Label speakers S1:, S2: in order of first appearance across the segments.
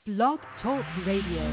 S1: Blog Talk Radio.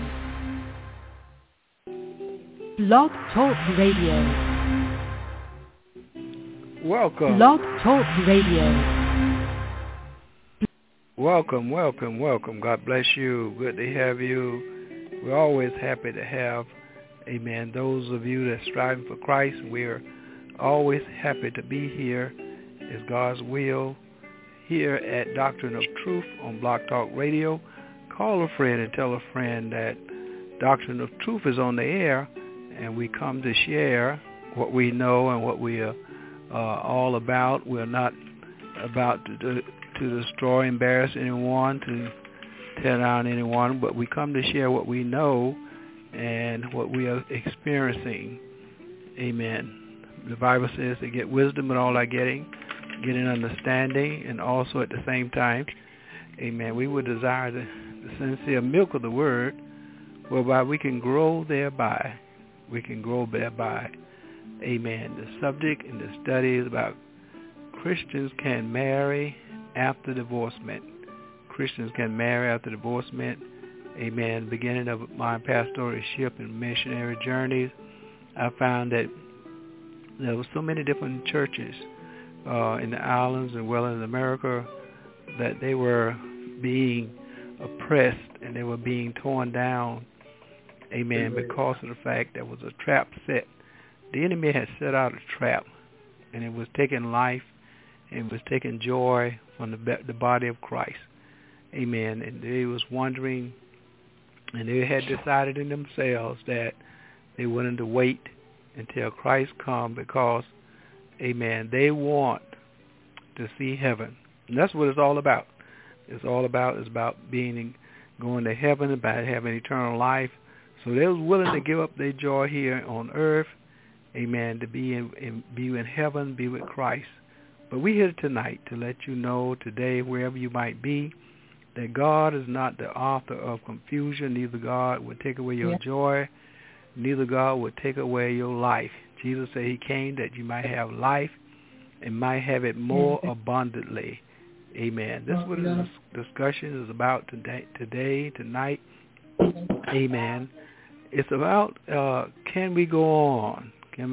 S1: Blog Talk Radio.
S2: Welcome.
S1: Blog Talk Radio.
S2: Welcome. God bless you. Good to have you. We're always happy to have, amen, those of you that are striving for Christ. We're always happy to be here. It's God's will here at Doctrine of Truth on Blog Talk Radio. Call a friend and tell a friend that Doctrine of Truth is on the air, and we come to share what we know and what we are all about. We're not about to destroy, embarrass anyone, to tear down anyone, but we come to share what we know and what we are experiencing. Amen. The Bible says to get wisdom in all our getting an understanding, and also at the same time, amen, we would desire the sincere milk of the word, whereby we can grow thereby. Amen. The subject in the study is about Christians can marry after divorcement. Christians can marry after divorcement. Amen. Beginning of my pastoralship and missionary journeys, I found that there were so many different churches in the islands and well in America that they were being oppressed and they were being torn down, amen, because of the fact there was a trap set. The enemy had set out a trap, and it was taking life and it was taking joy from the body of Christ, amen. And they was wondering, and they had decided in themselves that they wanted to wait until Christ come because, amen, they want to see heaven. And that's what it's all about. It's about going to heaven, about having eternal life. So they was willing to give up their joy here on earth, amen, to be in heaven, be with Christ. But we're here tonight to let you know today, wherever you might be, that God is not the author of confusion. Neither God will take away your joy. Neither God will take away your life. Jesus said he came that you might have life and might have it more abundantly. Amen. This is what this discussion is about tonight. Amen. It's about can we go on?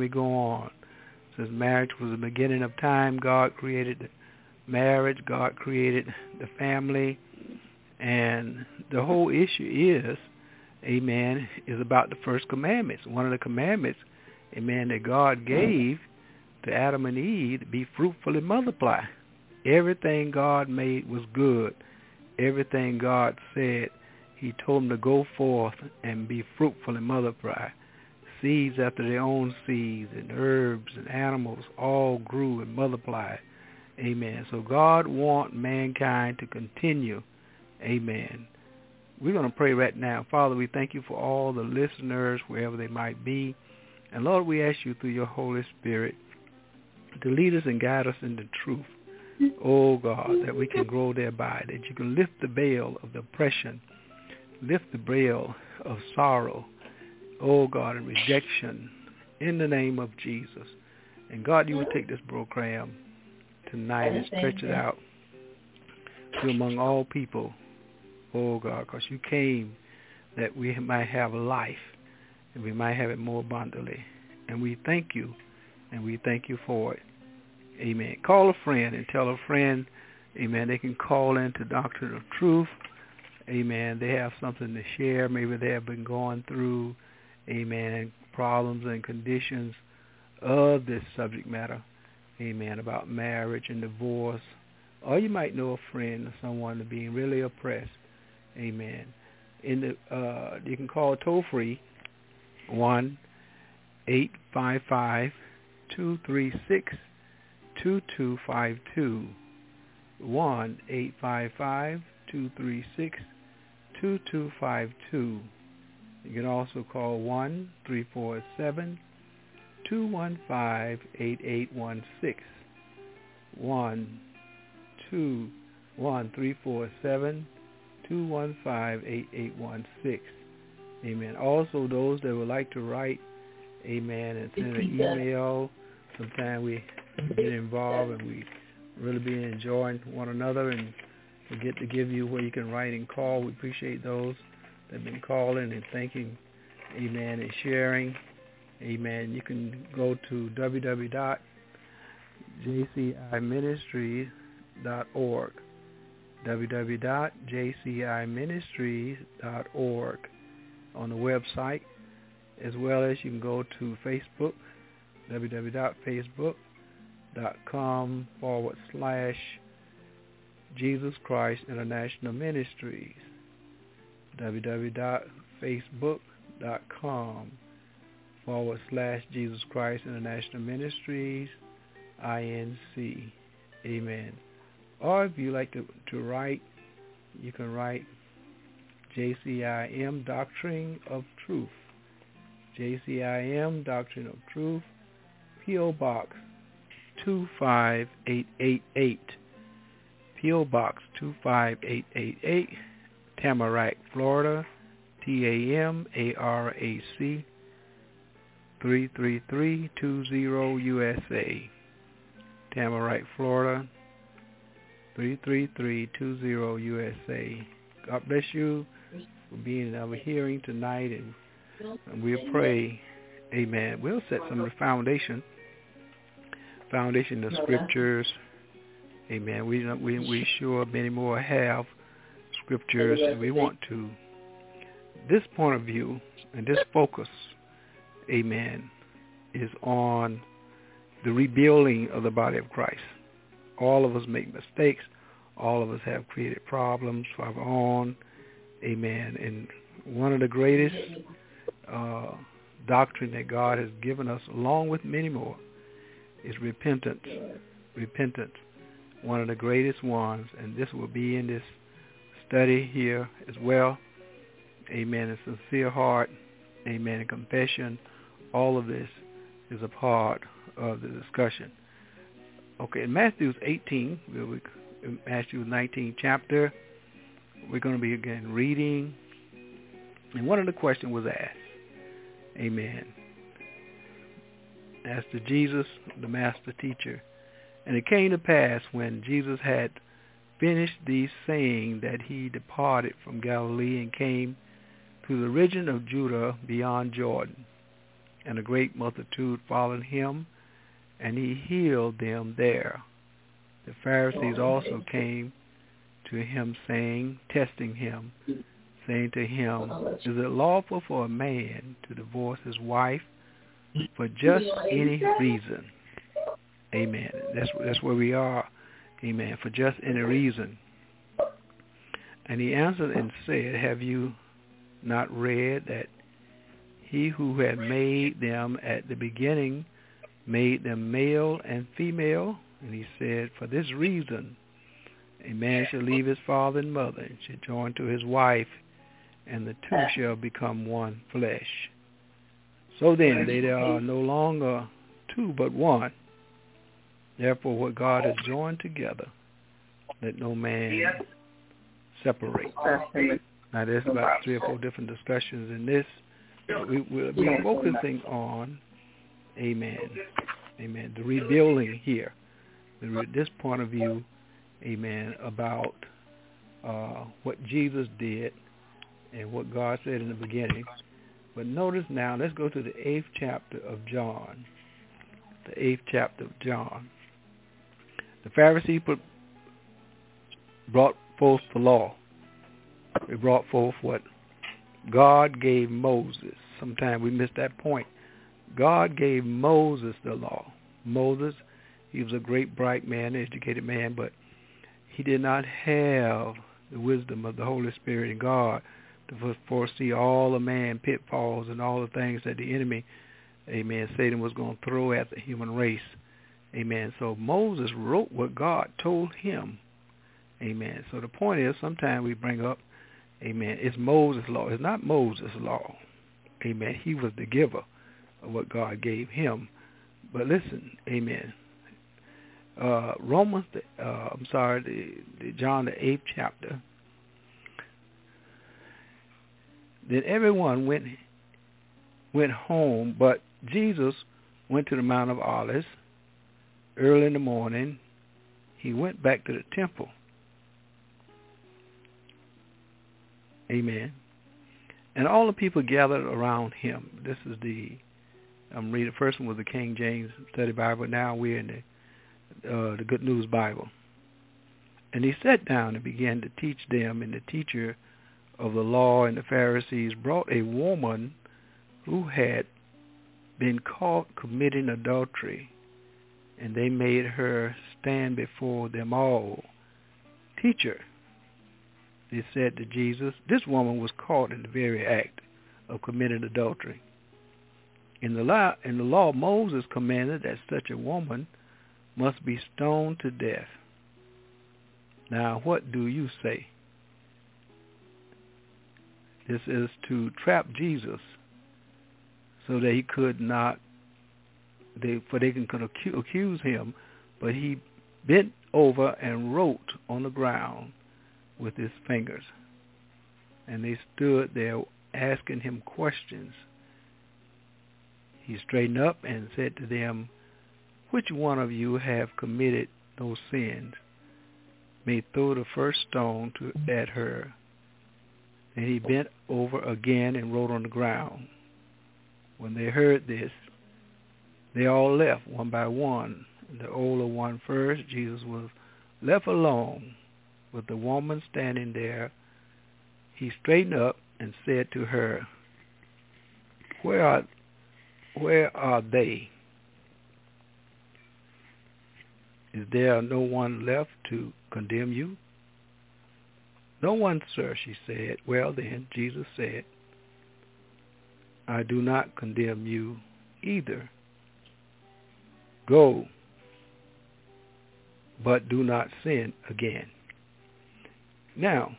S2: Since marriage was the beginning of time, God created the marriage, God created the family, and the whole issue is, amen, is about the first commandments. One of the commandments, amen, that God gave to Adam and Eve to be fruitful and multiply. Everything God made was good. Everything God said, he told them to go forth and be fruitful and multiply. Seeds after their own seeds, and herbs and animals all grew and multiplied. Amen. So God wants mankind to continue. Amen. We're going to pray right now. Father, we thank you for all the listeners, wherever they might be. And Lord, we ask you through your Holy Spirit to lead us and guide us into truth. Oh God, that we can grow thereby, that you can lift the veil of the oppression, lift the veil of sorrow, oh God, and rejection in the name of Jesus. And God, you would take this program tonight and stretch it out to among all people, oh God, because you came that we might have life and we might have it more abundantly. And we thank you, and we thank you for it. Amen. Call a friend and tell a friend, amen, they can call into Doctrine of Truth. Amen. They have something to share. Maybe they have been going through, amen, problems and conditions of this subject matter, amen, about marriage and divorce. Or you might know a friend or someone that's being really oppressed. Amen. You can call toll-free 1-855-236-2252. 1-855-236-2252. You can also call 1-347-215-8816. 1-347-215-8816. Amen. Also, those that would like to write, amen, and send an email. Sometimes we get involved and we really be enjoying one another and forget to give you where you can write and call. We appreciate those that have been calling and thanking, amen, and sharing. Amen. You can go to www.jciministries.org. www.jciministries.org on the website, as well as you can go to Facebook, www.facebook.com/Jesus Christ International Ministries, www.facebook.com/Jesus Christ International Ministries, INC. Amen. Or if you like to write, you can write JCIM Doctrine of Truth. JCIM Doctrine of Truth, P.O. Box 25888. P.O. Box 25888, Tamarack, Florida, TAMARAC 33320 USA. Tamarack, Florida 33320 USA. God bless you for being in our hearing tonight, and we'll pray. Amen. We'll set some of the foundation of scriptures. Amen. We sure many more have scriptures, and we want to. This point of view and this focus, amen, is on the rebuilding of the body of Christ. All of us make mistakes. All of us have created problems for our own. Amen. And one of the greatest doctrine that God has given us, along with many more, is repentance. Repentance. One of the greatest ones. And this will be in this study here as well. Amen. A sincere heart. Amen. And confession. All of this is a part of the discussion. Okay, in Matthew 18, Matthew 19 chapter, we're going to be again reading. And one of the questions was asked. Amen. Asked to Jesus, the master teacher. And it came to pass when Jesus had finished these saying that he departed from Galilee and came to the region of Judah beyond Jordan. And a great multitude followed him, and he healed them there. The Pharisees also came to him, testing him, saying to him, is it lawful for a man to divorce his wife for just any reason? Amen. That's where we are. Amen. For just any reason. And he answered and said, have you not read that he who had made them at the beginning made them male and female? And he said, for this reason, a man shall leave his father and mother and shall join to his wife, and the two shall become one flesh. So then they are no longer two but one. Therefore what God has joined together, let no man separate. Now there's about 3 or 4 different discussions in this. We'll be focusing on, amen, the rebuilding here. This point of view, amen, about what Jesus did and what God said in the beginning. But notice now, let's go to the 8th chapter of John. The 8th chapter of John. The Pharisees brought forth the law. They brought forth what God gave Moses. Sometimes we miss that point. God gave Moses the law. Moses, he was a great, bright man, educated man, but he did not have the wisdom of the Holy Spirit and God to foresee all the man pitfalls and all the things that the enemy, amen, Satan was going to throw at the human race. Amen. So Moses wrote what God told him. Amen. So the point is, sometimes we bring up, amen, it's Moses' law. It's not Moses' law. Amen. He was the giver of what God gave him. But listen, amen. John, the 8th chapter. Then everyone went home, but Jesus went to the Mount of Olives. Early in the morning, he went back to the temple. Amen. And all the people gathered around him. This is I'm reading, the first one was the King James Study Bible. Now we're in the Good News Bible. And he sat down and began to teach them, and the teacher of the law and the Pharisees brought a woman who had been caught committing adultery, and they made her stand before them all. Teacher, they said to Jesus, this woman was caught in the very act of committing adultery. In the law, Moses commanded that such a woman must be stoned to death. Now, what do you say? This is to trap Jesus so that he could not, they can accuse him, but he bent over and wrote on the ground with his fingers. And they stood there asking him questions. He straightened up and said to them, which one of you have committed those sins may throw the first stone at her. And he bent over again and wrote on the ground. When they heard this, they all left one by one. The older one first, Jesus was left alone with the woman standing there. He straightened up and said to her, Where are they? Is there no one left to condemn you? No one, sir, she said. Well then, Jesus said, I do not condemn you either. Go, but do not sin again. Now,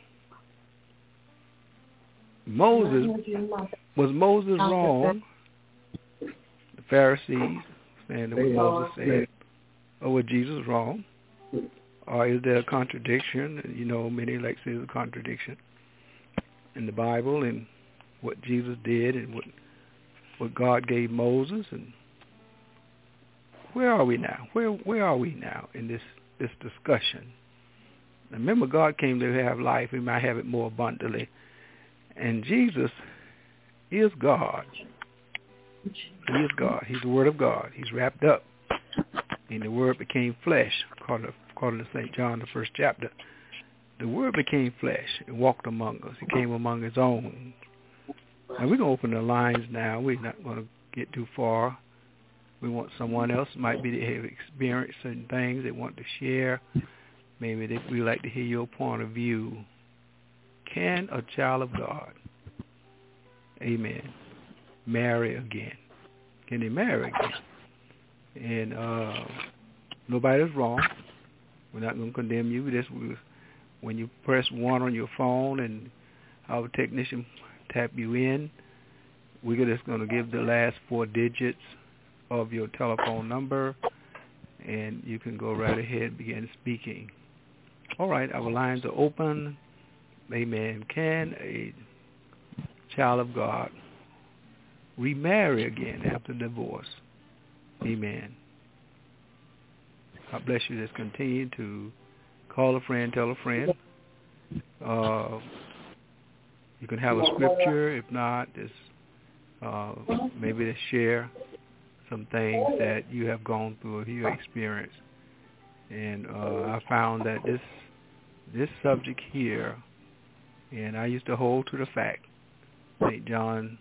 S2: was Moses wrong? The Pharisees saying that what Moses said, or was Jesus wrong? Or is there a contradiction? You know, many like to say there's a contradiction in the Bible and what Jesus did and what God gave Moses. And where are we now? Where are we now in this discussion? Now, remember, God came to have life. He might have it more abundantly. And Jesus is God. He is God. He's the Word of God. He's wrapped up. And the Word became flesh, according to St. John, the 1st chapter. The Word became flesh and walked among us. He came among his own. Now, we're going to open the lines now. We're not going to get too far. We want someone else, might be to have experienced certain things they want to share. Maybe we'd like to hear your point of view. Can a child of God, amen, marry again? Can they marry again? And nobody's wrong. We're not going to condemn you. When you press 1 on your phone and our technician tap you in, we're just going to give the last 4 digits of your telephone number, and you can go right ahead and begin speaking. All right, our lines are open. Amen. Can a child of God remarry again after divorce? Amen. God bless you. Just continue to call a friend, tell a friend. You can have a scripture. If not, just maybe to share some things that you have gone through or you experienced. And I found that this subject here, and I used to hold to the fact, St. John,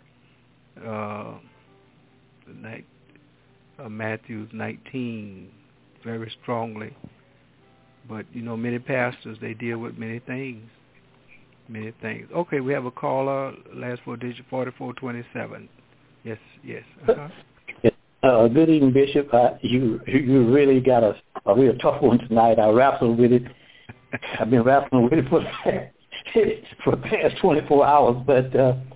S2: Matthew 19, very strongly. But, you know, many pastors, they deal with many things. Many things. Okay, we have a caller, last 4 digits, 4427. Yes. Uh-huh.
S3: Good evening, Bishop. You really got a real tough one tonight. I wrestled with it. I've been wrestling with it for the past 24 hours, but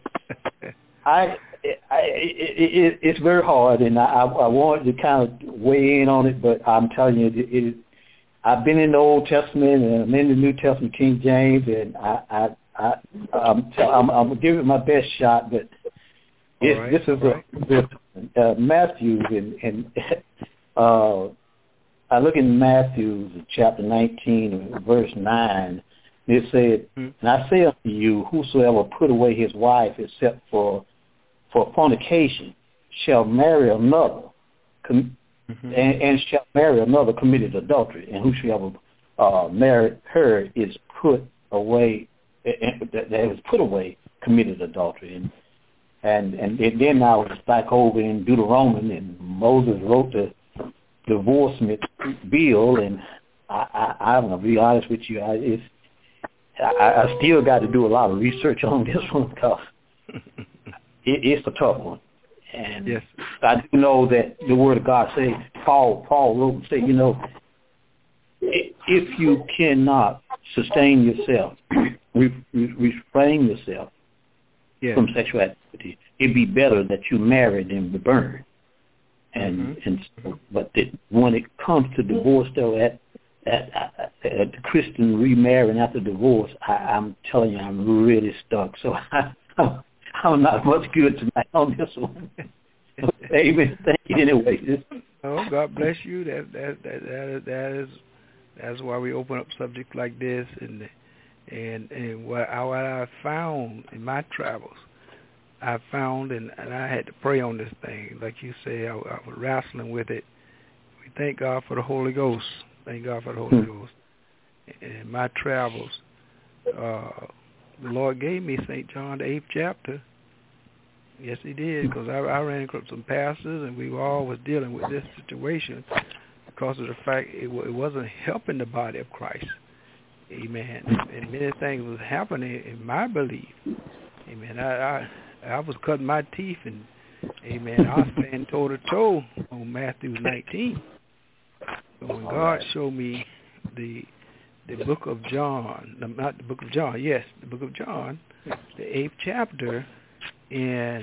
S3: it's very hard, and I wanted to kind of weigh in on it, but I'm telling you, I've been in the Old Testament and I'm in the New Testament, King James, and I'm giving it my best shot, but this is Matthew, and I look in Matthew chapter 19, verse 9. It said, and I say unto you, whosoever put away his wife except for fornication shall marry another, and shall marry another committed adultery, and whosoever married her is put away, that is put away committed adultery. And then I was back over in Deuteronomy, and Moses wrote the divorcement bill, and I'm going to be honest with you, I still got to do a lot of research on this one because it's a tough one. And yes. I do know that the Word of God says, Paul wrote and said, if you cannot sustain yourself, refrain yourself from sexual activity, it'd be better that you marry than be burned. But when it comes to divorce, though, at the Christian remarrying after divorce, I'm telling you, I'm really stuck. So I'm not much good tonight on this one. Amen. Thank you anyway.
S2: Oh, God bless you. That's why we open up subjects like this, and what I found in my travels, I found, and I had to pray on this thing. Like you say, I was wrestling with it. We thank God for the Holy Ghost. Thank God for the Holy Ghost. In my travels, the Lord gave me St. John, the 8th chapter. Yes, he did, because I ran across some pastors, and we were always dealing with this situation because of the fact it wasn't helping the body of Christ. Amen. And many things was happening in my belief. Amen. I was cutting my teeth, and amen, I was standing toe-to-toe on Matthew 19. So when God showed me the book of John, not the book of John, yes, the book of John, the 8th chapter, and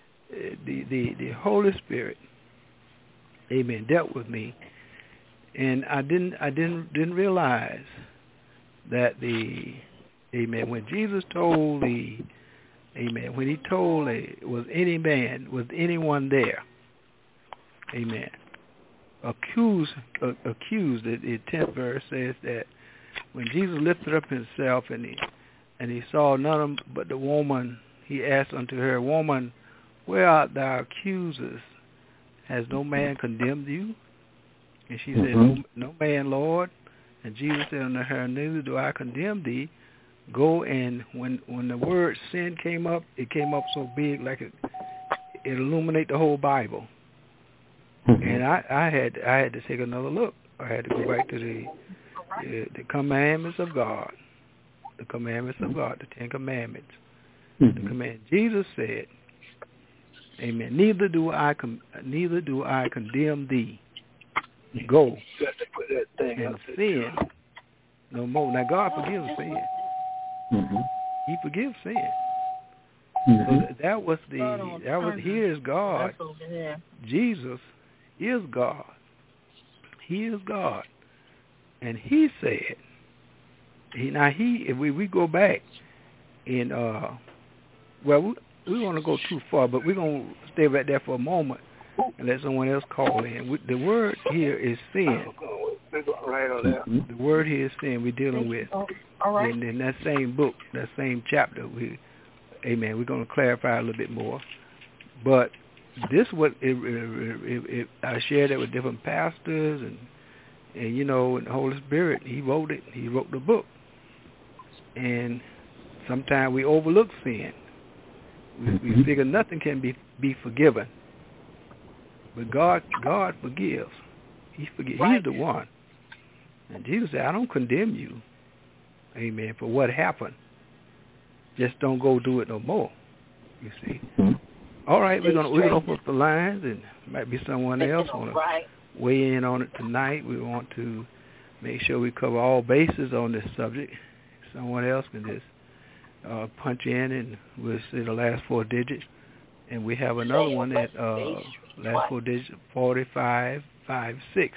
S2: the Holy Spirit, amen, dealt with me, and I didn't realize that amen, when Jesus told amen, when he told was anyone there, amen, accused, the 10th verse says that when Jesus lifted up himself and he saw none of them but the woman, he asked unto her, Woman, where art thou accusers? Has no man condemned you? And she said, No man, Lord. And Jesus said unto her, Neither do I condemn thee. Go, and when the word sin came up, it came up so big like it illuminated the whole Bible. And I had to take another look. I had to go back to the commandments of God. The commandments of God, the 10 commandments. The command. Jesus said, amen, neither do I condemn thee. Go and sin no more. Now God forgives sin. He forgives sin. So he is God. Jesus is God. He is God. And he said, if we go back in well, we want to go too far, but we're going to stay right there for a moment and let someone else call in. The word here is sin. The word here is sin we're dealing with. And in that same book, that same chapter, we're going to clarify a little bit more. But this I shared it with different pastors, and and the Holy Spirit, He wrote it. He wrote the book. And sometimes we overlook sin. We figure nothing can be forgiven. But God forgives. He forgives. He's the one. And Jesus said, I don't condemn you, amen, for what happened. Just don't go do it no more, you see. All right, we're gonna open up the lines, and might be someone else want to weigh in on it tonight. We want to make sure we cover all bases on this subject. Someone else can just punch in, and we'll say the last 4 digits. And we have another one that last 4 digits, 4556.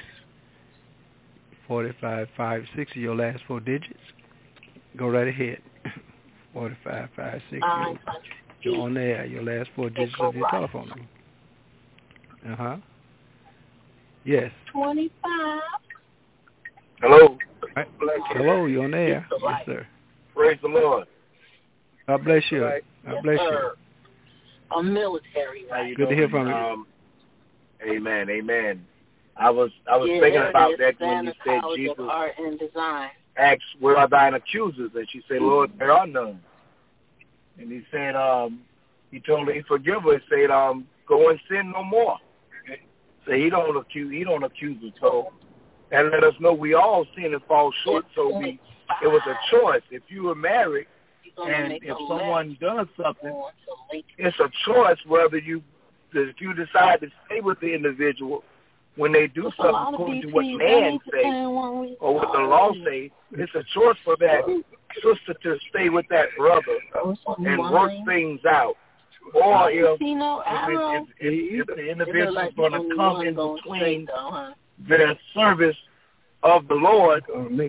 S2: 4556 is your last 4 digits. Go right ahead. 4556. You're on there. Your last 4 digits of your telephone number. Yes.
S4: 25.
S5: Hello.
S2: Right. Hello, you're on there. Yes, sir.
S4: Praise the Lord.
S2: God bless you.
S4: Right.
S2: God bless you.
S5: I'm military, right?
S2: Good to hear from you.
S4: Amen. Amen. I was thinking about that when you said Jesus
S5: art and design.
S4: asked, "Where are thine accusers?" And she said, "Lord, there are none." And he said, he told her, he forgive her. He said, "Go and sin no more." So he don't accuse us. So that let us know we all sin and fall short. So it was a choice. If you were married and if someone does something, it's a choice whether if you decide to stay with the individual when they do something according to what man say or what the law say. It's a choice for that sister to stay with that brother and work things out. Or if the individual is going to come in between their service of the Lord,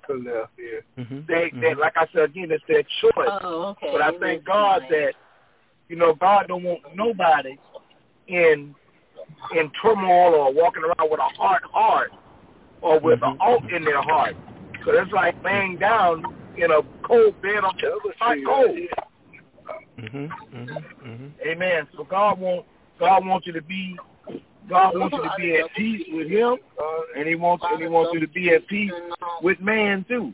S4: they like I said again, it's their choice. But I thank God that, God don't want nobody in turmoil or walking around with a hard heart or with an alt in their heart. Because it's like laying down in a cold bed on hot cold. Amen. So God wants you to be at peace with Him, and He wants you to be at peace with man too.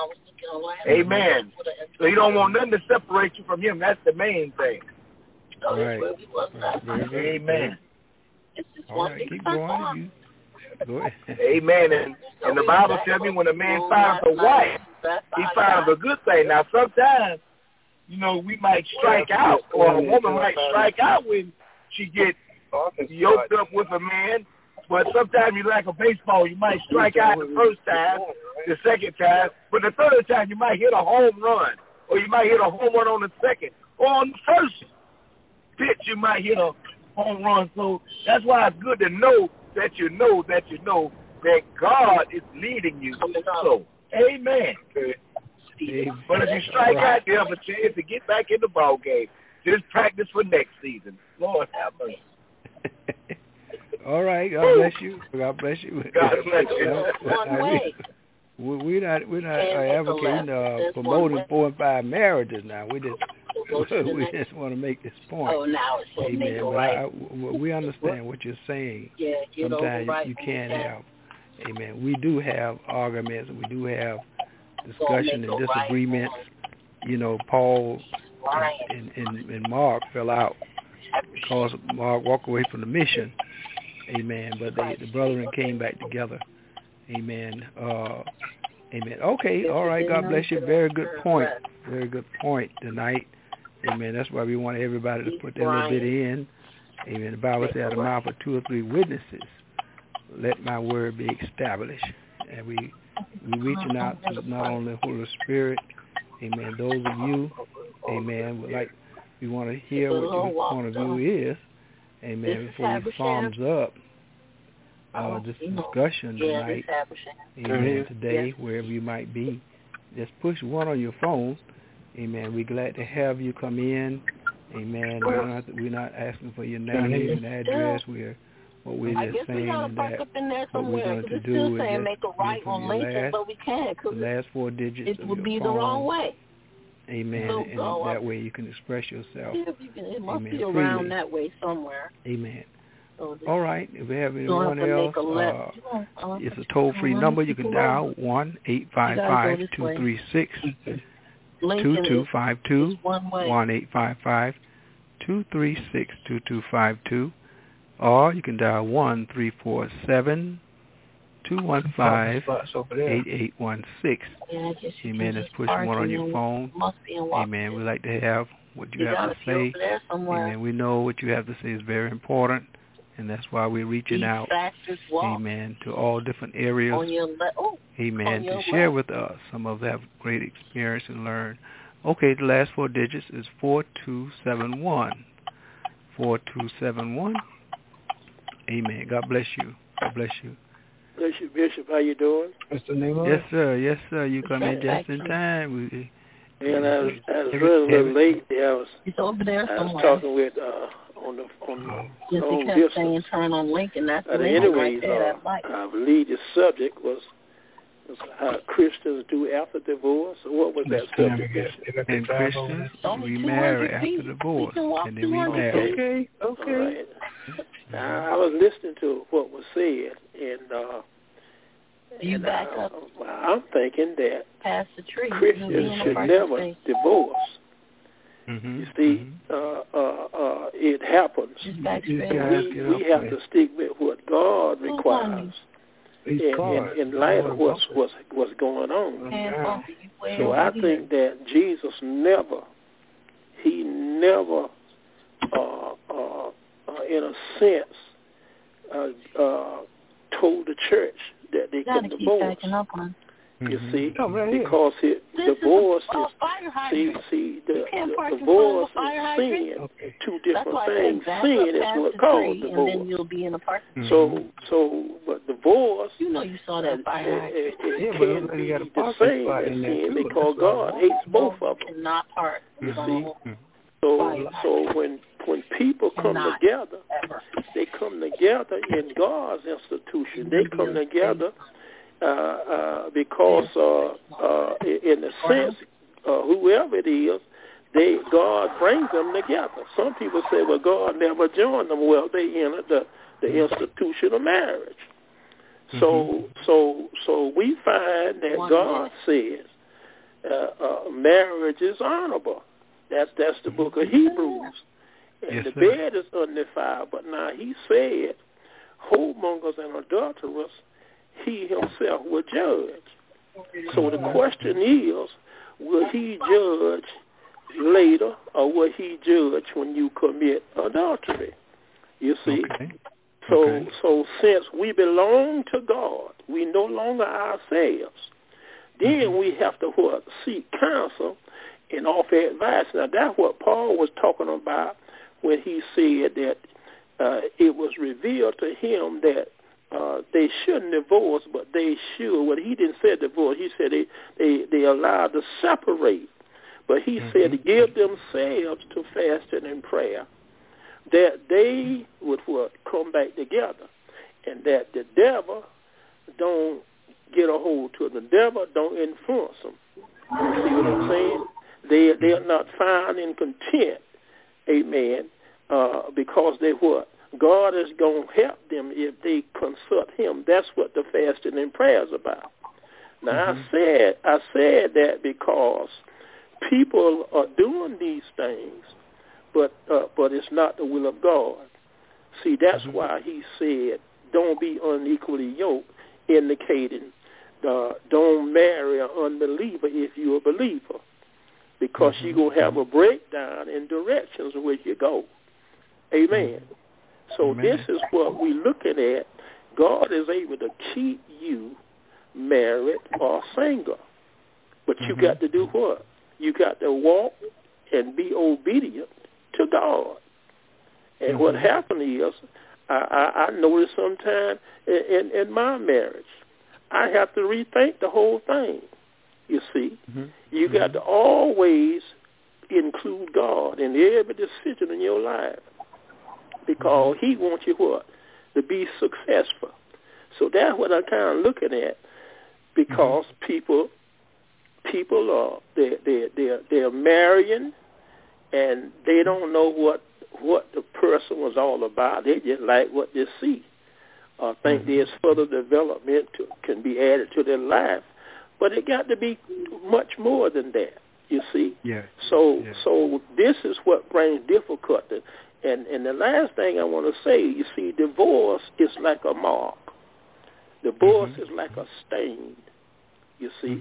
S4: Amen. So He don't want nothing to separate you from Him. That's the main thing.
S2: Right.
S4: Amen.
S2: All right, keep going. Go ahead.
S4: Amen. And the Bible tells me when a man finds a wife, he finds a good thing. Now sometimes, we might strike out, or a woman might strike out when she gets yoked up with a man. But sometimes you like a baseball, you might strike out the first time, the second time, but the third time you might hit a home run, or you might hit a home run on the second, or on the first pitch you might hit a home run. So that's why it's good to know that you know that God is leading you. So, amen. But if you strike out, you have a chance to get back in the ball game. Just practice for next season. Lord have mercy.
S2: All right. God bless you. God bless you.
S4: God bless you.
S2: We're not advocating promoting 4 and 5 marriages now. We just want to make this point.
S5: Oh, now it's
S2: amen. But we understand what you're saying.
S5: Yeah,
S2: sometimes you can't have. Amen. We do have arguments, and we do have discussion and disagreements. Paul and Mark fell out because Mark walked away from the mission. Amen. But the brethren came back together. Amen. Amen. Okay. All right. God bless you. Very good point. Very good point tonight. Amen. That's why we want everybody to put their little bit in. Amen. The Bible says, out of the mouth of 2 or 3 witnesses, let my word be established. And we reaching out to not only the Holy Spirit. Amen. Those of you, amen, we want to hear what your point of view is. Amen. Before you thumbs up this discussion tonight. Amen. Today, wherever you might be, just push 1 on your phone. Amen. We're glad to have you come in. Amen. We're not asking for your name and address. We're just saying that what we're going to do is just
S5: make a right on LinkedIn, but we can't because
S2: the last 4 digits
S5: it would be the wrong way.
S2: Amen.
S5: So,
S2: and that way you can express yourself.
S5: It must be around that way somewhere.
S2: Amen. All right. If we have anyone else, it's a toll-free number. You can dial 1-855-236-2252, 1-855-236-2252, or you can dial 1-347-215-8816. Amen. Just push 1 on your phone. Amen. We like to have what you have to say. Amen. We know what you have to say is very important. And that's why we're reaching out, amen, to all different areas, amen, to share with us. Some of them have great experience and learn. Okay, the last 4 digits is 4271. 4271. Amen. God bless you. God bless you.
S6: Bless you, Bishop. How you doing?
S3: What's the name of
S2: it? Yes, sir. Yes, sir. You come in just in time.
S6: And I was running a little late. I was talking with on the long distance.
S5: Turn on Lincoln. That's
S6: anyways, I believe the subject was Christians do after divorce? What was that subject?
S2: And Christians remarry after divorce, and then remarry.
S6: Okay. Right. Now, I was listening to what was said, and I'm thinking that Christians should never divorce. You see, it happens. We have to stick with what God requires in light of what's going on. So I think that Jesus never, in a sense, told the church that they can divorce. You see, because divorce is divorce is sin. Two different things. Sin is what caused divorce. And then you'll be in a partnership. So, but divorce, you saw that fire it can be the same as sin because God hates both of them. You see, so when people come together, they come together in God's institution. They come together. Because in a sense, whoever it is, God brings them together. Some people say, well, God never joined them. Well, they entered the institution of marriage. So we find that God says marriage is honorable. That's the book of Hebrews. And the bed is undefiled. But now he said, whoremongers and adulterers, he himself will judge. So the question is, will he judge later or will he judge when you commit adultery? You see? So since we belong to God, we no longer ourselves, then we have to seek counsel and offer advice. Now that's what Paul was talking about when he said that it was revealed to him that they shouldn't divorce, but they should. Well, he didn't say divorce. He said they allowed to separate. But he said to give themselves to fasting and prayer, that they would come back together, and that the devil don't get a hold to them. The devil don't influence them. You see what I'm saying? They are not found in content, amen, because they what? God is going to help them if they consult him. That's what the fasting and prayer is about. Now, I said that because people are doing these things, but it's not the will of God. See, that's why he said, don't be unequally yoked, indicating don't marry an unbeliever if you're a believer, because you're going to have a breakdown in directions where you go. Amen. So this is what we're looking at. God is able to keep you married or single. But you got to do what? You got to walk and be obedient to God. And what happened is, I noticed sometimes in my marriage, I have to rethink the whole thing. You see, you got to always include God in every decision in your life, because he wants you to be successful. So that's what I'm kind of looking at, because people are they're marrying and they don't know what the person was all about. They just like what they see. I think there's further development can be added to their life, but it got to be much more than that. You see. So this is what brings difficulty. And the last thing I want to say, you see, divorce is like a mark. Divorce is like a stain. You see,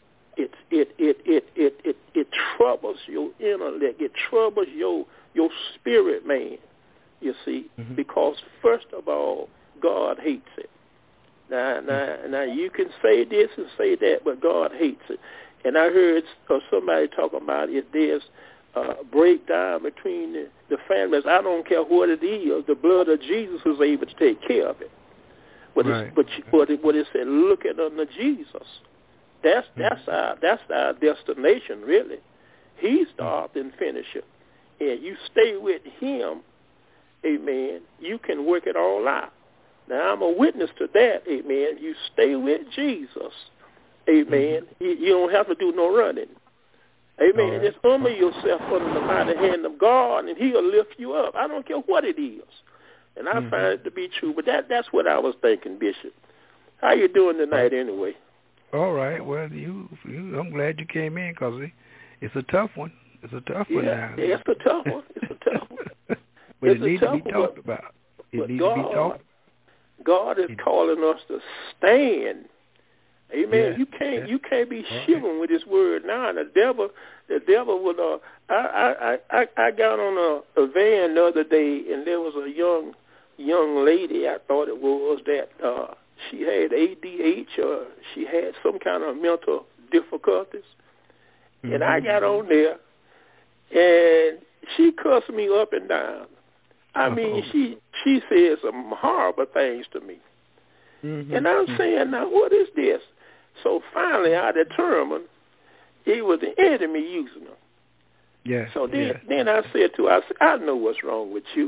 S6: it troubles your intellect. It troubles your spirit, man. You see, because first of all, God hates it. Now you can say this and say that, but God hates it. And I heard somebody talking about if there's breakdown between the families, I don't care what it is, the blood of Jesus is able to take care of it. But what it said, look at unto Jesus. That's our destination, really. He started and finished it. And you stay with him, amen, you can work it all out. Now, I'm a witness to that, amen. You stay with Jesus, Amen. You don't have to do no running. Amen. Just humble yourself under the mighty hand of God, and He'll lift you up. I don't care what it is. And I find it to be true. But that's what I was thinking, Bishop. How you doing tonight anyway?
S2: All right. Well, I'm glad you came in because it's a tough one. It's a tough one now.
S6: Yeah, it's a tough one. It's a tough one.
S2: But it needs to be talked about. It needs to be talked.
S6: God is calling us to stand. Amen.
S2: Yeah.
S6: You can't be shivering with His word now. And the devil would. I got on a van the other day, and there was a young lady. I thought it was that she had ADH or she had some kind of mental difficulties. And I got on there, and she cussed me up and down. I mean, she said some horrible things to me. And I'm saying, now, what is this? So finally, I determined it was the enemy using her.
S2: Yeah.
S6: So then I said to her, I know what's wrong with you.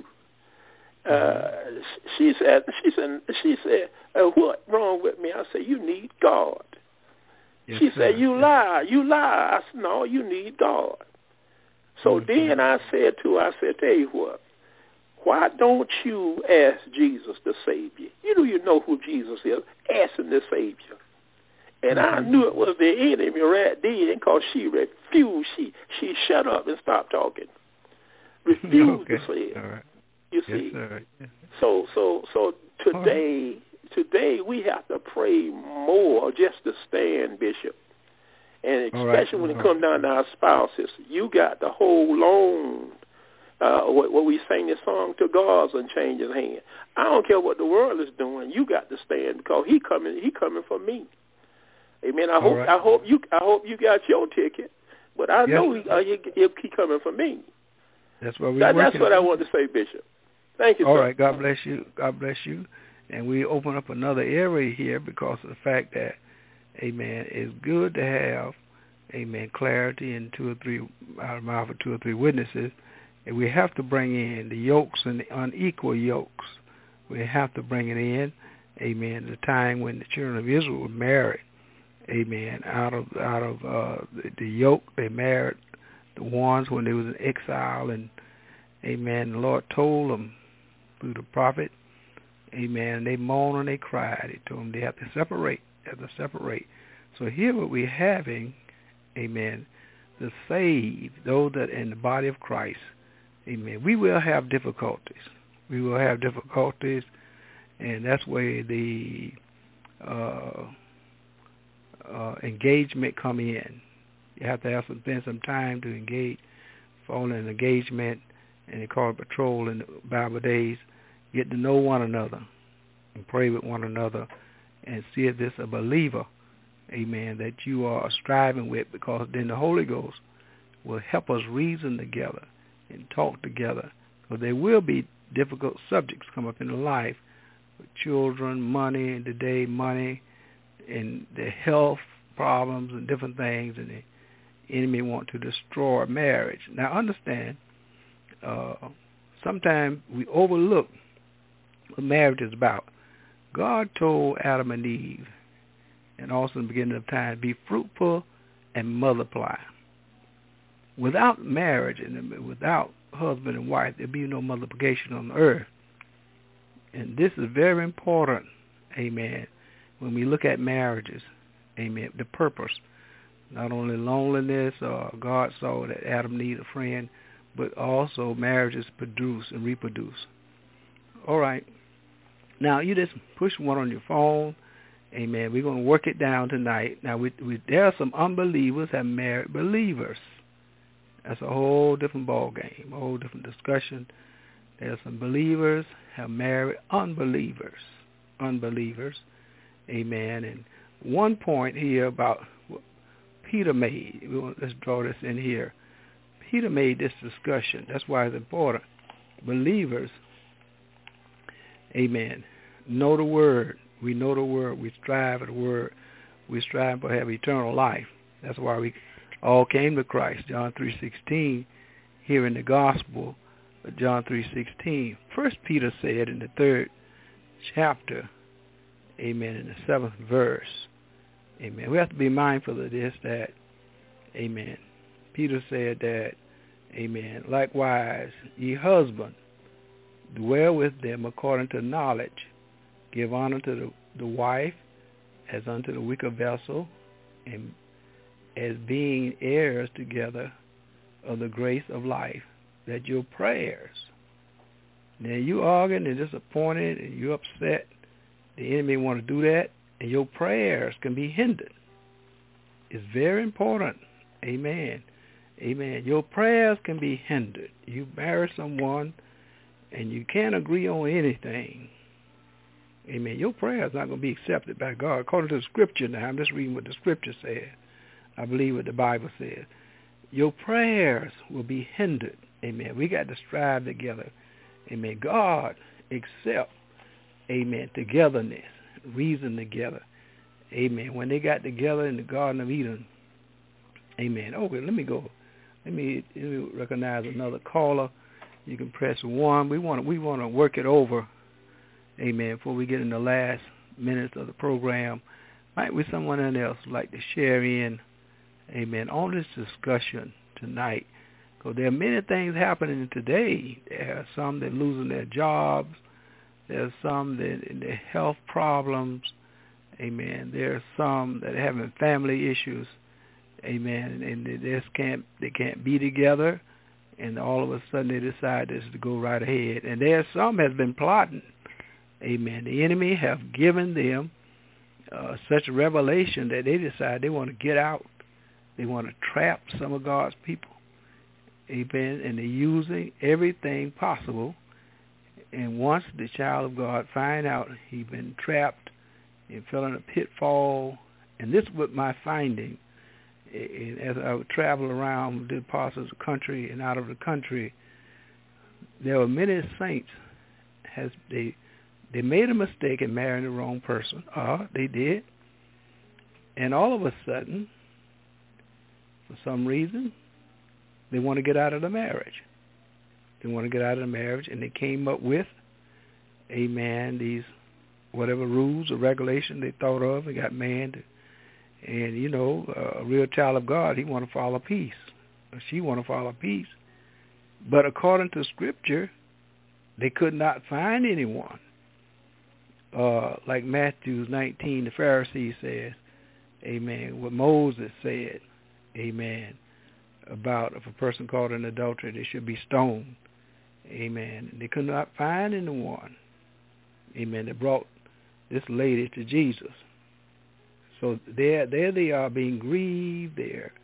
S6: She said, what wrong with me? I said, you need God. Yes, she said, you lie. I said, no, you need God. So then I said to her, tell you what, why don't you ask Jesus to save you? You know who Jesus is. Ask Him to save you. And I knew it was the enemy right then because she refused. She shut up and stopped talking. Refused to say it.
S2: All right.
S6: You see. Yes, so today we have to pray more just to stand, Bishop. And especially when it comes down to our spouses, you got to hold on. What we sang this song, to God's unchanging hand. I don't care what the world is doing. You got to stand because He coming for me. Amen. I hope you got your ticket, but I know he coming for me.
S2: That's what
S6: That's what I want to say, Bishop. Thank you.
S2: All
S6: sir.
S2: right. God bless you. God bless you. And we open up another area here because of the fact that, amen, it's good to have, amen, clarity in out of the mouth of 2 or 3 witnesses. And we have to bring in the yokes and the unequal yokes. We have to bring it in, amen, the time when the children of Israel were married, amen, out of the yoke. They married the ones when they was in exile, and, amen, the Lord told them through the prophet, amen, they moaned and they cried. He told them they have to separate. So here what we're having, amen, the saved, those that in the body of Christ, amen, we will have difficulties. And that's where the engagement come in. You have to have spend some time to engage, fall in engagement, and they call it patrol in the Bible days. Get to know one another and pray with one another and see if this a believer, amen, that you are striving with, because then the Holy Ghost will help us reason together and talk together. Because there will be difficult subjects come up in life with children, money, and today money, and the health problems and different things, and the enemy want to destroy marriage. Now understand, sometimes we overlook what marriage is about. God told Adam and Eve, and also in the beginning of time, be fruitful and multiply. Without marriage and without husband and wife, there'll be no multiplication on the earth. And this is very important, amen, when we look at marriages, amen, the purpose. Not only loneliness, God saw that Adam needed a friend, but also marriages produce and reproduce. All right. Now, you just push one on your phone. Amen. We're going to work it down tonight. Now, there are some unbelievers that married believers. That's a whole different ball game, a whole different discussion. There are some believers have married unbelievers. Amen. And one point here about what Peter made. Let's draw this in here. Peter made this discussion. That's why it's important. Believers, amen, know the word. We know the word. We strive for the word. We strive to have eternal life. That's why we all came to Christ. John 3:16, here in the gospel of John 3:16. First Peter said in the 3rd chapter, amen, in the 7th verse, Amen. We have to be mindful of this, that, amen, Peter said that, amen, likewise, ye husband, dwell with them according to knowledge. Give honor to the wife as unto the weaker vessel, and as being heirs together of the grace of life, that your prayers, now you arguing and disappointed and you upset, the enemy want to do that, and your prayers can be hindered. It's very important. Amen. Amen. Your prayers can be hindered. You marry someone and you can't agree on anything. Amen. Your prayer is not going to be accepted by God. According to the scripture now, I'm just reading what the scripture says. I believe what the Bible says. Your prayers will be hindered. Amen. We got to strive together. Amen. God accept, amen, togetherness, reason together. Amen. When they got together in the Garden of Eden, amen. Okay, let me go. Let me recognize another caller. You can press 1. We want to work it over, amen, before we get in the last minutes of the program. Might be someone else like to share in, amen, on this discussion tonight. Because there are many things happening today. There are some that are losing their jobs. There are some that in their health problems. Amen. There are some that are having family issues. Amen. And they can't be together. And all of a sudden they decide this to go right ahead. And there are some has been plotting. Amen. The enemy have given them such a revelation that they decide they want to get out. They want to trap some of God's people. Amen. And they're using everything possible. And once the child of God find out he's been trapped and fell in a pitfall, and this was my finding, as I would travel around the parts of the country and out of the country, there were many saints they made a mistake in marrying the wrong person. They did. And all of a sudden, for some reason, they want to get out of the marriage. They want to get out of the marriage, and they came up with, amen, these whatever rules or regulations they thought of. They got manned. And, you know, a real child of God, he want to follow peace. Or she want to follow peace. But according to Scripture, they could not find anyone. Like Matthew 19, the Pharisees says, amen, what Moses said, amen, about if a person caught in adultery, they should be stoned. Amen. They could not find anyone. Amen. They brought this lady to Jesus. So there they are being grieved.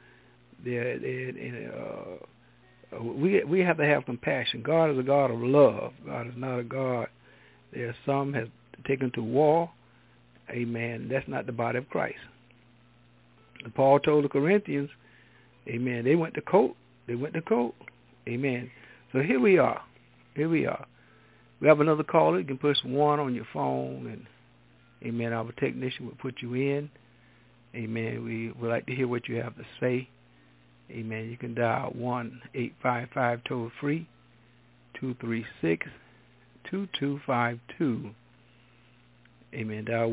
S2: We have to have compassion. God is a God of love. God is not a God. There are some has taken to war. Amen. That's not the body of Christ. And Paul told the Corinthians, amen, they went to court. Amen. So here we are. We have another caller. You can push 1 on your phone, and, amen, our technician will put you in. Amen. We would like to hear what you have to say. Amen. You can dial 1-855 toll-free 236-2252. Amen. Dial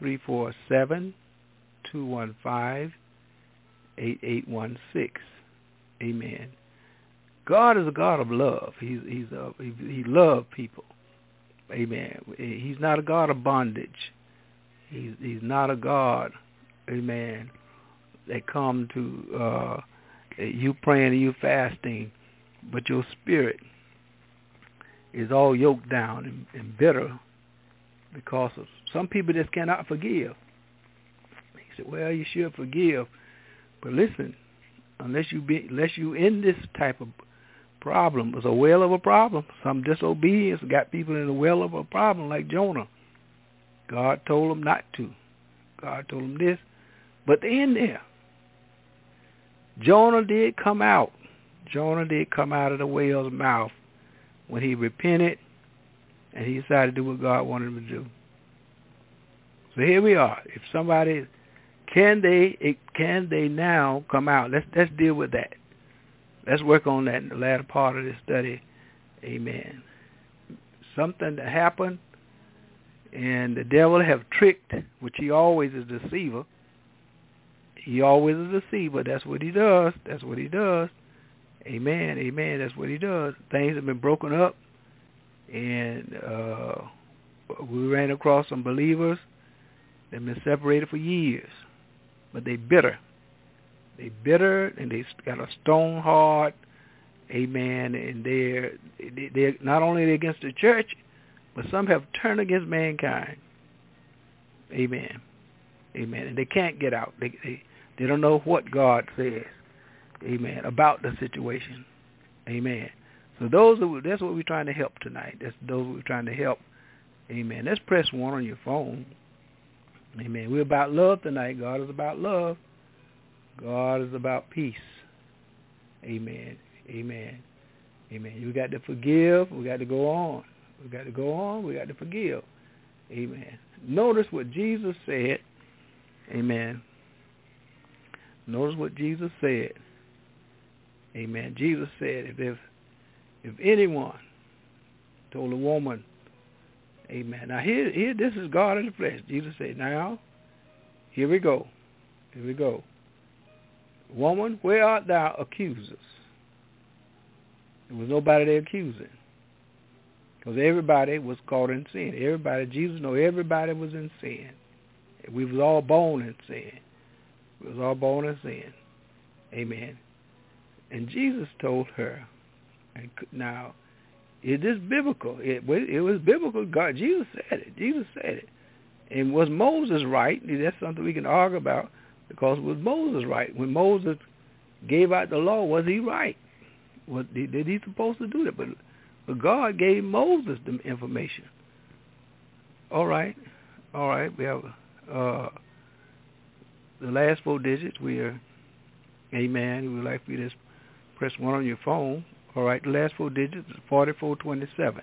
S2: 1-347-215-8816. Amen. God is a God of love. He loves people. Amen. He's not a God of bondage. He's not a God, amen, that come to you praying and you fasting, but your spirit is all yoked down and bitter because of some people just cannot forgive. He said, well, you should forgive, but listen, unless you in this type of problem, it's a well of a problem. Some disobedience got people in the well of a problem, like Jonah. God told him not to. God told him this. But in there, Jonah did come out. Jonah did come out of the whale's mouth when he repented and he decided to do what God wanted him to do. So here we are. If somebody, can they now come out? Let's deal with that. Let's work on that in the latter part of this study. Amen. Something that happened, and the devil have tricked, which he always is a deceiver. He always is a seed, but that's what he does. That's what he does. Amen. Amen. That's what he does. Things have been broken up, and we ran across some believers that have been separated for years, but they bitter. They bitter, and they got a stone heart. Amen. And they're not only against the church, but some have turned against mankind. Amen. Amen. And they can't get out. They don't know what God says. Amen. About the situation. Amen. So that's what we're trying to help tonight. That's those we're trying to help. Amen. Let's press 1 on your phone. Amen. We're about love tonight. God is about love. God is about peace. Amen. Amen. Amen. We got to forgive. We got to go on. We got to go on. We got to forgive. Amen. Notice what Jesus said. Amen. Notice what Jesus said. Amen. Jesus said, if anyone told a woman, amen. Now here, this is God in the flesh. Jesus said, now, here we go. Here we go. Woman, where art thou accusers? There was nobody there accusing. Because everybody was caught in sin. Everybody, Jesus knew everybody was in sin. We was all born in sin. We was all born in sin. Amen. And Jesus told her, and now, it is biblical. It was biblical. God, Jesus said it. Jesus said it. And was Moses right? That's something we can argue about, because was Moses right? When Moses gave out the law, was he right? Did he supposed to do that? But God gave Moses the information. All right. We have the last 4 digits. We are, amen. We would like for you to press 1 on your phone. All right. The last 4 digits is 4427.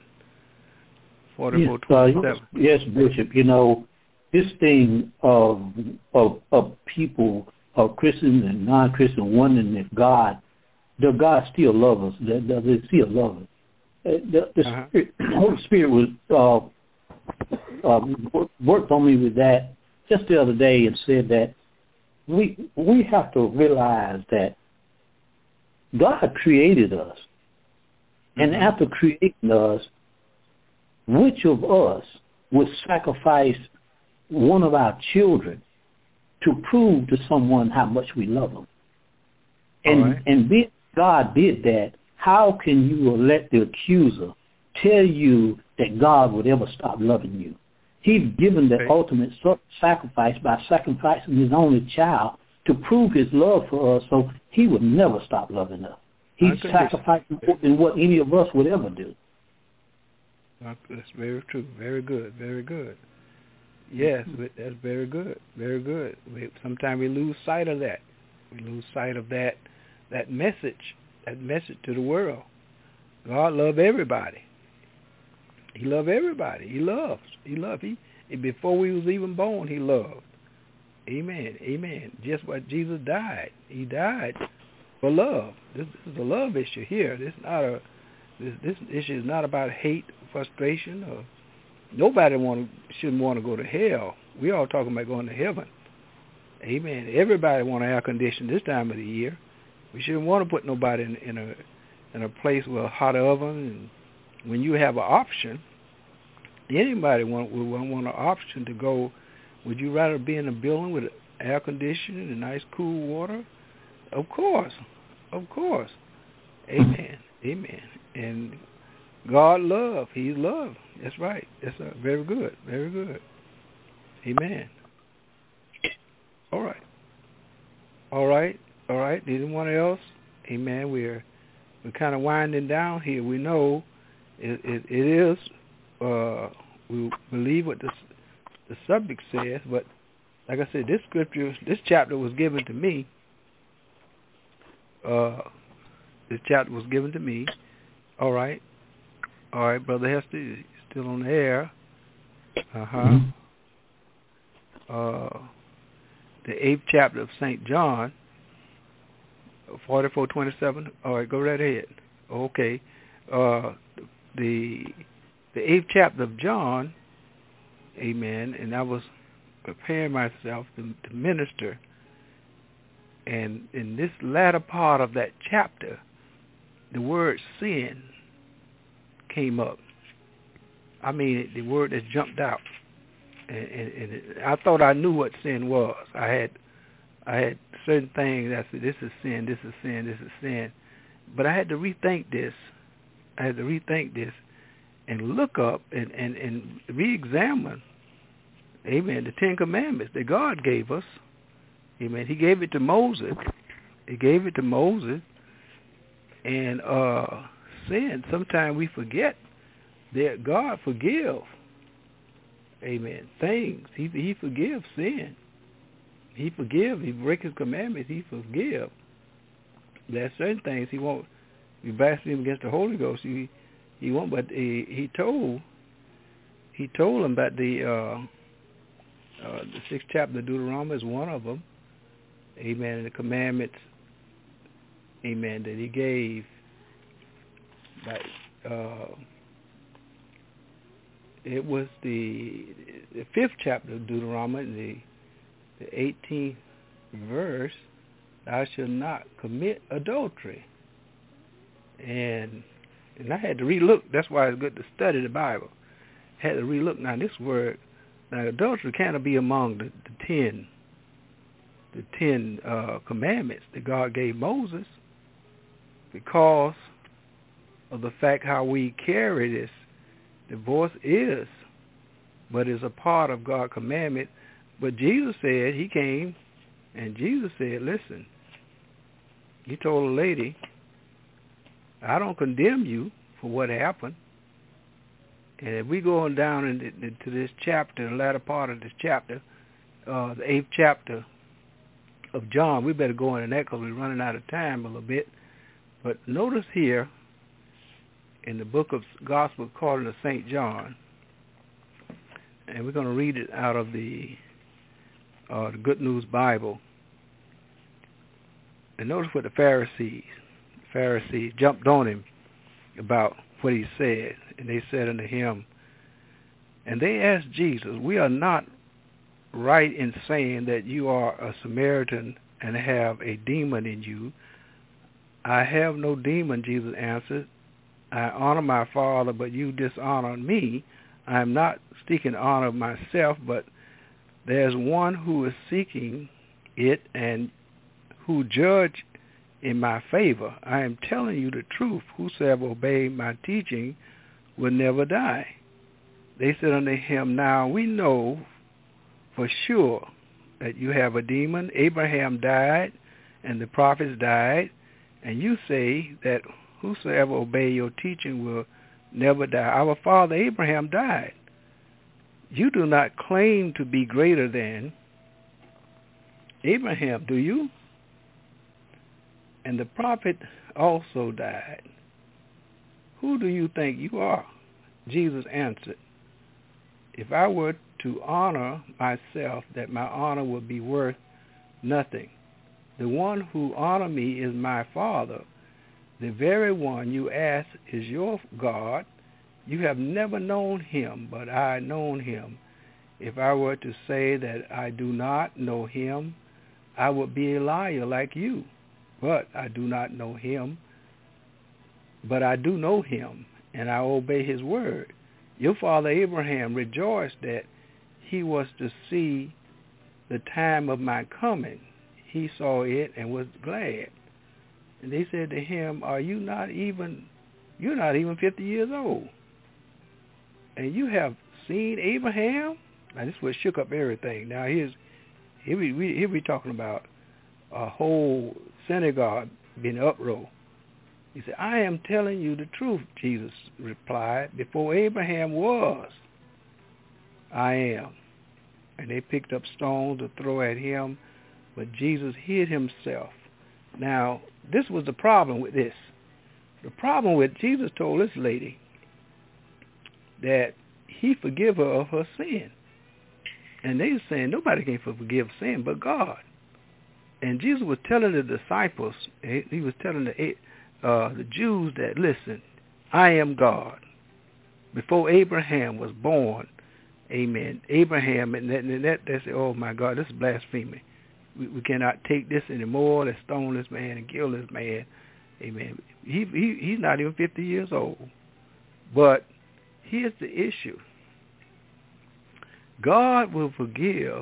S2: 4427.
S3: Yes, Bishop. You know, this thing of people, of Christians and non-Christians, wondering if God still loves us. Does he still love us? The Holy Spirit was worked on me with that just the other day and said that we have to realize that God created us. And after creating us, which of us would sacrifice one of our children to prove to someone how much we love them? And God did that. How can you let the accuser tell you that God would ever stop loving you? He's given the ultimate sacrifice by sacrificing his only child to prove his love for us, so he would never stop loving us. He's sacrificing more than what any of us would ever do.
S2: That's very true. Very good. Very good. Yes, that's very good. Very good. Sometimes we lose sight of that. We lose sight of that message to the world. God loves everybody. He loves everybody. He loves. Before we was even born, he loved. Amen. Amen. Just what Jesus died. He died for love. This is a love issue here. This issue is not about hate, frustration, or nobody shouldn't want to go to hell. We all talking about going to heaven. Amen. Everybody want air conditioning this time of the year. We shouldn't want to put nobody in a place with a hot oven. And when you have an option, anybody would want an option to go. Would you rather be in a building with air conditioning and nice cool water? Of course. Amen. Amen. And God love. He's love. That's right. That's very good. Very good. Amen. All right. Anyone else? Amen. We're kind of winding down here. We know it is. We believe what the subject says, but like I said, this chapter was given to me. This chapter was given to me. All right, Brother Hester, you're still on the air. The 8th chapter of St. John, 44:27. All right, go right ahead. Okay. The 8th chapter of John, amen, and I was preparing myself to minister, And in this latter part of that chapter, the word sin came up. I mean, the word that jumped out. And I thought I knew what sin was. I had certain things. I said, this is sin, this is sin, this is sin. But I had to rethink this. And look up and re-examine, amen, the Ten Commandments that God gave us. Amen. He gave it to Moses. And sin, sometimes we forget that God forgives. Amen. Things. He forgives sin. He forgives. He breaks his commandments. He forgives. There are certain things he won't. You blaspheme against the Holy Ghost. He won't. But he told him that the 6th chapter of Deuteronomy is one of them. Amen. And the commandments. Amen. That he gave. It was the 5th chapter of Deuteronomy, the 18th verse, thou shalt not commit adultery. And I had to relook. That's why it's good to study the Bible. I had to relook. Now this word, adultery cannot be among the 10 commandments that God gave Moses, because of the fact how we carry this. Divorce is, but is a part of God's commandment. But Jesus said, he came, and Jesus said, listen, he told a lady, I don't condemn you for what happened. And if we go on down into this chapter, the latter part of this chapter, the 8th chapter of John, we better go into that because we're running out of time a little bit. But notice here, in the book of Gospel according to St. John, and we're going to read it out of the Good News Bible. And notice what the Pharisees jumped on him about what he said. And they said unto him, and they asked Jesus, we are not right in saying that you are a Samaritan and have a demon in you. I have no demon, Jesus answered. I honor my Father, but you dishonor me. I am not seeking honor of myself, but there's one who is seeking it and who judge in my favor. I am telling you the truth. Whosoever obey my teaching will never die. They said unto him, now we know for sure that you have a demon. Abraham died, and the prophets died, and you say that whosoever obey your teaching will never die. Our father Abraham died. You do not claim to be greater than Abraham, do you? And the prophet also died. Who do you think you are? Jesus answered, if I were to honor myself, that my honor would be worth nothing. The one who honors me is my Father. The very one you ask is your God. You have never known him, but I known him. If I were to say that I do not know him, I would be a liar like you. But I do not know him. But I do know him, and I obey his word. Your father Abraham rejoiced that he was to see the time of my coming. He saw it and was glad. And they said to him, you're not even 50 years old. And you have seen Abraham? Now this is what shook up everything. Now here we talking about a whole synagogue being uproar. He said, I am telling you the truth, Jesus replied. Before Abraham was, I am. And they picked up stones to throw at him, but Jesus hid himself. Now, this was the problem with this. The problem with Jesus told this lady that he forgive her of her sin. And they were saying nobody can forgive sin but God. And Jesus was telling the disciples, he was telling the Jews that, listen, I am God. Before Abraham was born, amen, Abraham, and that they say, oh my God, this is blasphemy. We cannot take this anymore. Let's stone this man and kill this man. Amen. He's not even 50 years old. But here's the issue. God will forgive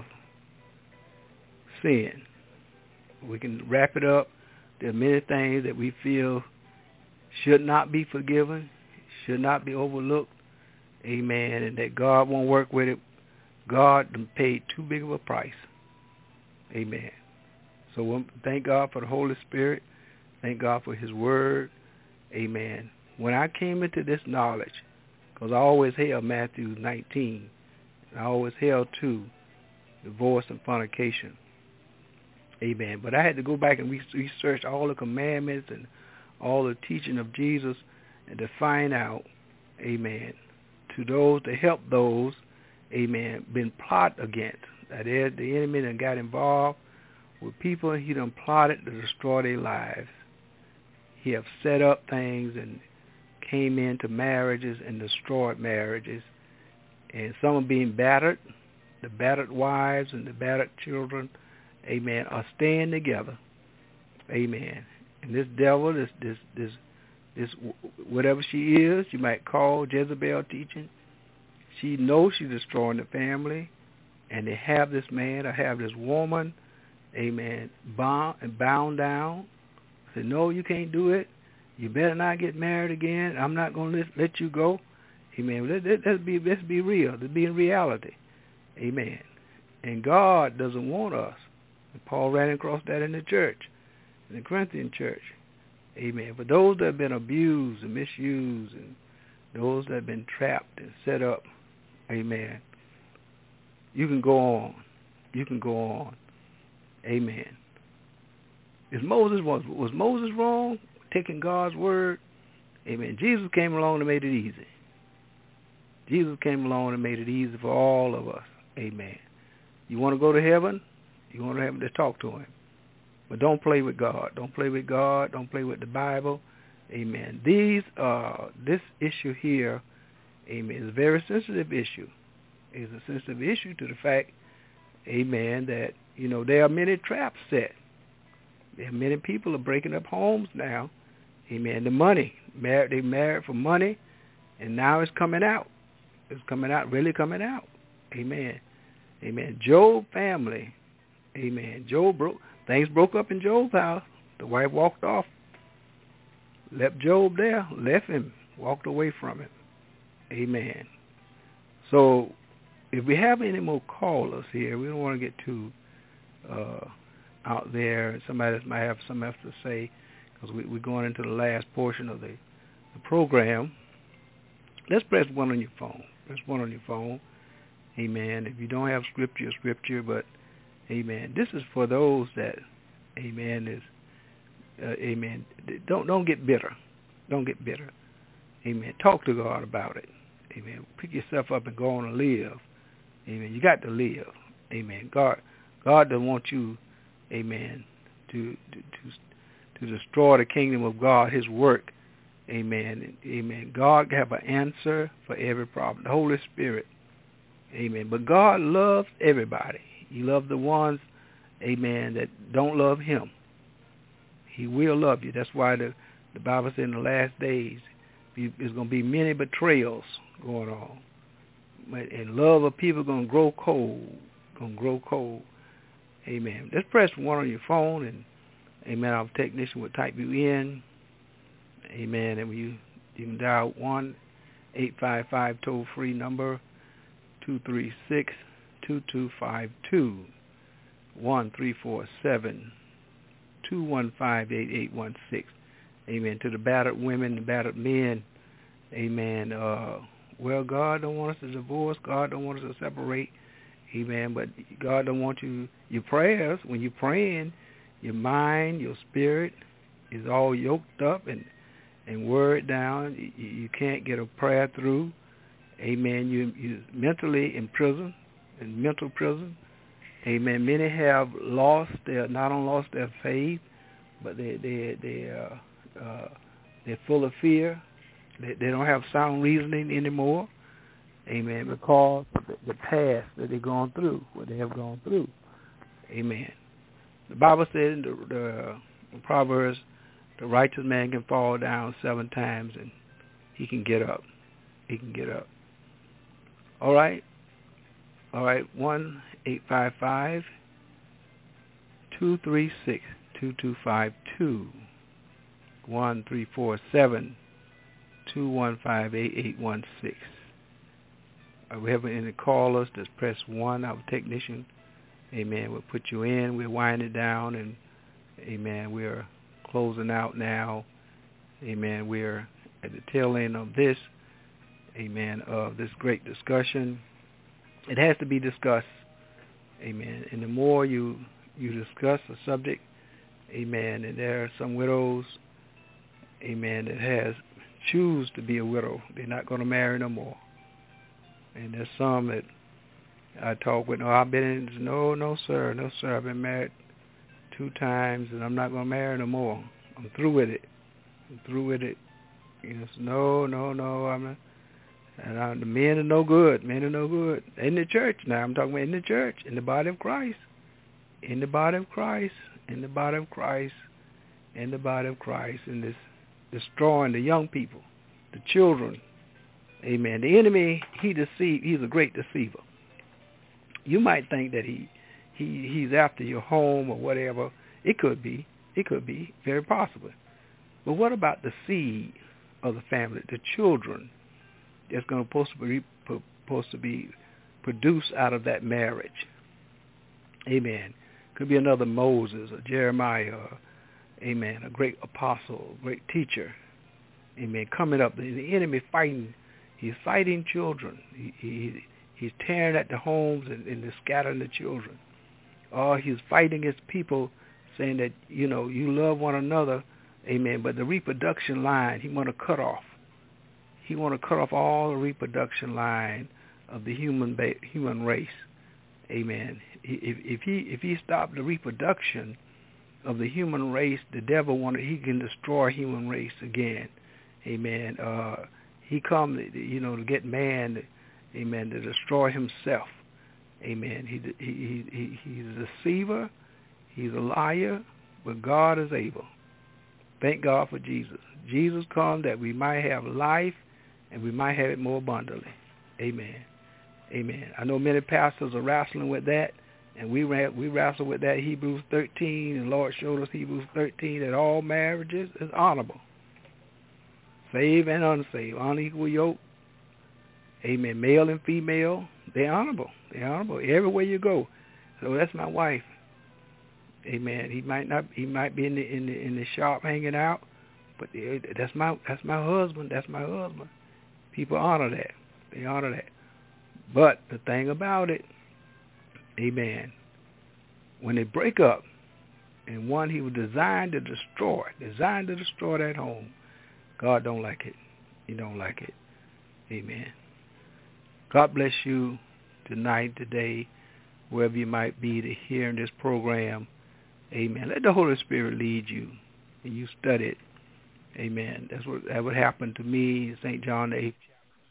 S2: sin. We can wrap it up. There are many things that we feel should not be forgiven, should not be overlooked. Amen. And that God won't work with it. God paid too big of a price. Amen. So thank God for the Holy Spirit. Thank God for his word. Amen. When I came into this knowledge, because I always held Matthew 19, I always held to divorce and fornication. Amen. But I had to go back and research all the commandments and all the teaching of Jesus and to find out, amen, to those, to help those, amen, been plot against. That is, the enemy that got involved with people, he done plotted to destroy their lives. He have set up things and came into marriages and destroyed marriages. And some are being battered. The battered wives and the battered children, amen, are staying together. Amen. And this devil, this whatever she is, you might call Jezebel teaching, she knows she's destroying the family. And they have this man or have this woman, amen, bound down. Say, no, you can't do it. You better not get married again. I'm not going to let you go. Amen. Let's be real. Let's be in reality. Amen. And God doesn't want us. And Paul ran across that in the church, in the Corinthian church. Amen. But those that have been abused and misused and those that have been trapped and set up, amen, you can go on. You can go on. Amen. Was Moses wrong taking God's word? Amen. Jesus came along and made it easy. Jesus came along and made it easy for all of us. Amen. You want to go to heaven? You want to heaven? Just talk to him. But don't play with God. Don't play with God. Don't play with the Bible. Amen. This issue here, amen, is a very sensitive issue. It's a sensitive issue to the fact, amen, that, there are many traps set. There are many people are breaking up homes now. Amen. The money. They married for money, and now it's coming out. It's coming out, really coming out. Amen. Amen. Job family. Amen. Things broke up in Job's house. The wife walked off. Left Job there. Left him. Walked away from him. Amen. So, if we have any more callers here, we don't want to get too out there. Somebody might have something else to say, because we're going into the last portion of the program. Let's press 1 on your phone. Press 1 on your phone. Amen. If you don't have scripture, but amen. This is for those that, amen, amen. Don't get bitter. Don't get bitter. Amen. Talk to God about it. Amen. Pick yourself up and go on and live. Amen. You got to live. Amen. God doesn't want you, amen, to destroy the kingdom of God, his work. Amen. Amen. God have an answer for every problem. The Holy Spirit. Amen. But God loves everybody. He loves the ones, amen, that don't love him. He will love you. That's why the Bible said in the last days there's going to be many betrayals going on. And love of people going to grow cold. Amen. Just press 1 on your phone, and amen, our technician will type you in. Amen. And you can dial 1-855 toll-free number 236-2252 1-347-215-8816. Amen. To the battered women, the battered men. Amen. Well, God don't want us to divorce. God don't want us to separate. Amen. But God don't want your prayers. When you're praying, your mind, your spirit is all yoked up and worried down. You can't get a prayer through. Amen. You're mentally in prison, in mental prison. Amen. Many have not only lost their faith, but they're full of fear. They don't have sound reasoning anymore. Amen. Because of the past that they've gone through, what they have gone through. Amen. The Bible said in the Proverbs, the righteous man can fall down 7 times and he can get up. He can get up. All right. 1-855-236-2252. 1-347-215-8816. We have any callers, just press 1. Our technician, amen, we'll put you in. We'll wind it down, and, amen, we're closing out now. Amen, we're at the tail end of this, amen, of this great discussion. It has to be discussed, amen, and the more you discuss the subject, amen, and there are some widows, amen, that choose to be a widow. They're not going to marry no more. And there's some that I talk with, no, sir, I've been married 2 times and I'm not going to marry no more. I'm through with it. You know, no, I'm not. And the men are no good. In the church now, I'm talking about in the church, in the body of Christ. In the body of Christ, and this destroying the young people, the children. Amen. The enemy, he's a great deceiver. You might think that he's after your home or whatever. It could be, very possible. But what about the seed of the family, the children that's supposed to be produced out of that marriage? Amen. Could be another Moses or Jeremiah, amen, a great apostle, a great teacher. Amen. Coming up, the enemy fighting. He's fighting children. He's tearing at the homes and scattering the children. Or he's fighting his people, saying that, you love one another, amen, but the reproduction line, he want to cut off. He want to cut off all the reproduction line of the human race. Amen. If he stopped the reproduction of the human race, the devil he can destroy human race again. Amen. He come, to get man, amen, to destroy himself. Amen. He's a deceiver. He's a liar, but God is able. Thank God for Jesus. Jesus come that we might have life and we might have it more abundantly. Amen. Amen. I know many pastors are wrestling with that, and we wrestle with that Hebrews 13, and the Lord showed us Hebrews 13 that all marriages is honorable. Saved and unsaved, unequal yoke. Amen. Male and female, they're honorable. Everywhere you go. So that's my wife. Amen. He might be in the shop hanging out, but that's my husband. That's my husband. People honor that. They honor that. But the thing about it, amen, when they break up, and one he was designed to destroy that home, God don't like it. He don't like it. Amen. God bless you tonight, today, wherever you might be to hear in this program. Amen. Let the Holy Spirit lead you, and you study it. Amen. That would happen to me, St. John the 8th.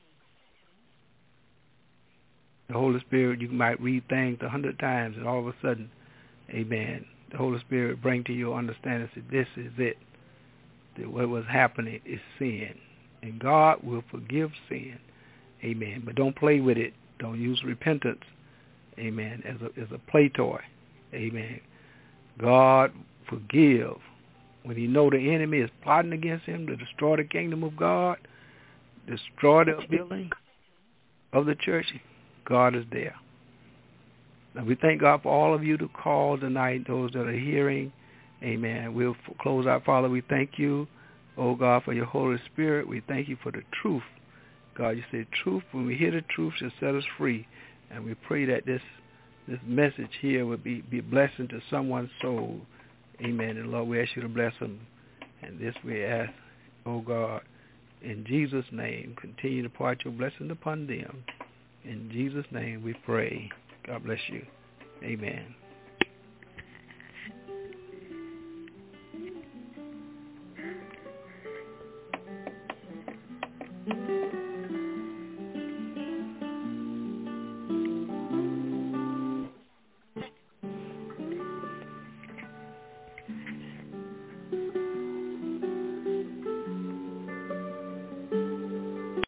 S2: The Holy Spirit, you might read things 100 times, and all of a sudden, amen, the Holy Spirit bring to your understanding, say, this is it. That what was happening is sin. And God will forgive sin. Amen. But don't play with it. Don't use repentance, amen, as a play toy. Amen. God forgive. When he know the enemy is plotting against him to destroy the kingdom of God, destroy the building of the church, God is there. Now we thank God for all of you to call tonight, those that are hearing. Amen. We'll close out. Father, we thank you, oh God, for your Holy Spirit. We thank you for the truth. God, you said truth. When we hear the truth, shall set us free. And we pray that this message here would be a blessing to someone's soul. Amen. And Lord, we ask you to bless them. And this we ask, oh God, in Jesus' name, continue to pour out your blessing upon them. In Jesus' name we pray. God bless you. Amen.